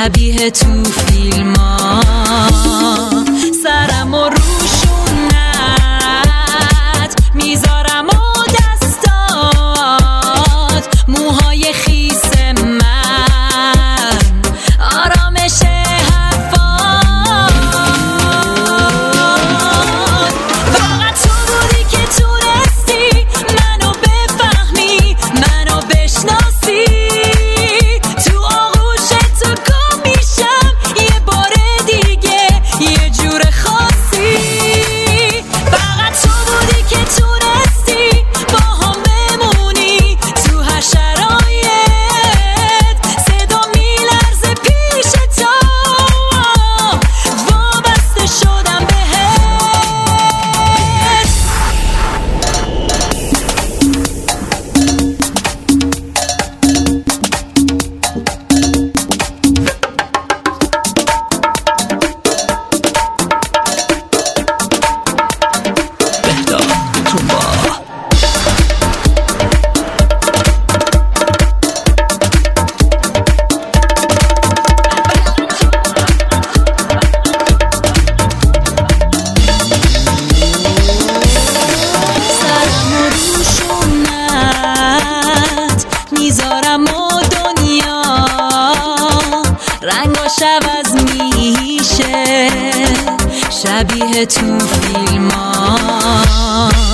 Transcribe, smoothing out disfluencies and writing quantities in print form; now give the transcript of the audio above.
شبیه تو فیلم ها، سرم و روشونت میذارم و دستات، موهای خیس من، آرامش حرفات. فقط تو بودی که تونستی منو بفهمی، منو بشناسی، تو آغوش تو گم میشم یه بار دیگه، یه جور خاصی. فقط تو بودی که تونستی با هم بمونی تو هر شرایط، صدا میلرزه پیش تو، وابسته شدم بهت. سرم و روشونت میذارم و دنیا رنگاش عوض میشه، شبیه تو فیلم ها.